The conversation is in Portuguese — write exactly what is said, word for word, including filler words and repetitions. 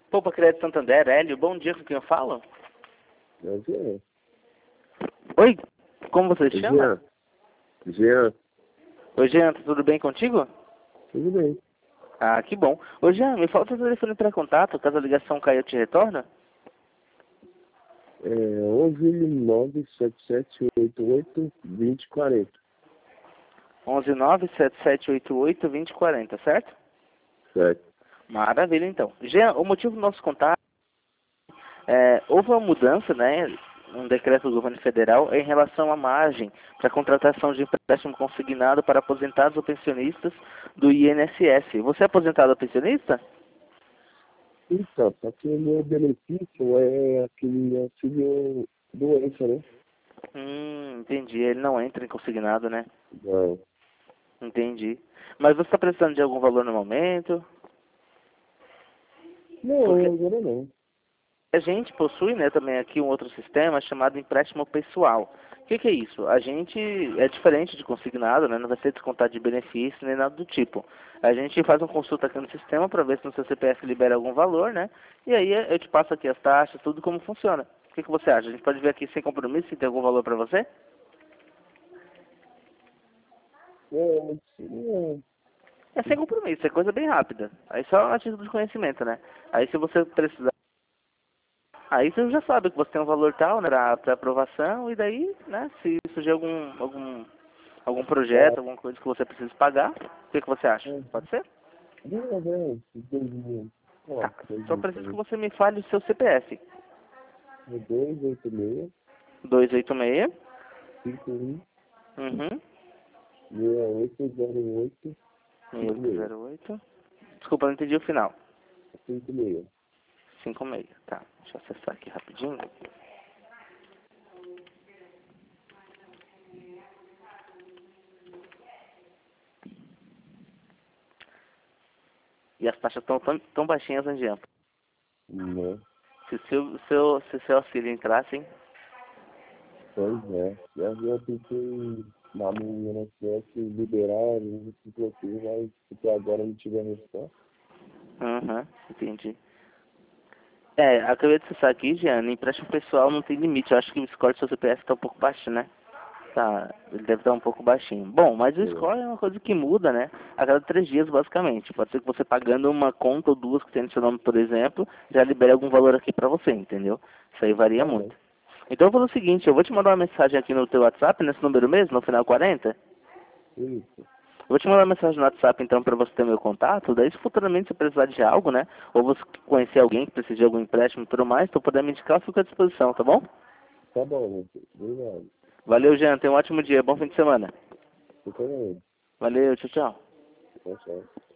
Poupa Crédito Santander, Hélio, bom dia, com quem eu falo? É o Jean. Oi, como você se É chama? Jean. Jean. Oi, Jean, tá tudo bem contigo? Tudo bem. Ah, que bom. Ô, Jean, me falta o telefone para contato, caso a ligação caia, eu te retorno? É onze nove sete sete oito oito vinte quarenta. onze nove sete sete oito oito vinte quarenta, certo? Certo. Maravilha, então. Jean, o motivo do nosso contato é, houve uma mudança, né, um decreto do governo federal em relação à margem para contratação de empréstimo consignado para aposentados ou pensionistas do I N S S. Você é aposentado ou pensionista? Então, só que o meu benefício é aquele auxílio doença, né? Hum, entendi. Ele não entra em consignado, né? Não. Entendi. Mas você está precisando de algum valor no momento? Não, Porque agora não. a gente possui, né, também aqui um outro sistema chamado empréstimo pessoal. O que, que é isso? A gente é diferente de consignado, né? Não vai ser descontado de benefício nem nada do tipo. A gente faz uma consulta aqui no sistema para ver se no seu C P F libera algum valor, né? E aí eu te passo aqui as taxas, tudo como funciona. O que, que você acha? A gente pode ver aqui sem compromisso se tem algum valor para você? Não, não. É sem compromisso, é coisa bem rápida. Aí só a título de conhecimento, né? Aí se você precisar, aí você já sabe que você tem um valor tal, né, para aprovação, e daí, né, se surgir algum, algum, algum projeto, Ah, alguma coisa que você precisa pagar, o que, que você acha? não, Pode ser? não, não. Dois mil. Ó, Tá. dois Só mil preciso que também. você me fale o seu C P F. É dois oito seis, dois oito seis, cinco um, uhum, seis oito zero oito, seis cinco oito seis. zero oito. Desculpa, não entendi o final. cinco seis. cinco seis, tá. Deixa eu acessar aqui rapidinho. E as taxas estão tão, tão baixinhas, né, Jean? Não. Se o seu, seu, se o seu auxílio entrasse, hein? Pois é. Já já tentei lá no I N S S liberar, não se bloqueio, mas até agora não tive a resposta. Aham, entendi. É, acabei de acessar aqui, Jean, empréstimo pessoal não tem limite. Eu acho que o score do seu C P F tá um pouco baixo, né? Tá, ele deve estar um pouco baixinho. Bom, mas o É. score é uma coisa que muda, né? A cada três dias, basicamente. Pode ser que você pagando uma conta ou duas que tem no seu nome, por exemplo, já libere algum valor aqui pra você, entendeu? Isso aí varia Tá bom. muito. Então eu vou fazer o seguinte, eu vou te mandar uma mensagem aqui no teu WhatsApp, nesse número mesmo, no final quarenta. Isso. Eu vou te mandar uma mensagem no WhatsApp, então, para você ter meu contato. Daí, se futuramente você precisar de algo, né? Ou você conhecer alguém que precisa de algum empréstimo e tudo mais, tu puder me indicar, eu fico à disposição, tá bom? Tá bom, gente. Obrigado. Valeu, Jean. Tenha um ótimo dia. Bom fim de semana. Você também. Valeu, tchau, tchau. Tchau, tchau.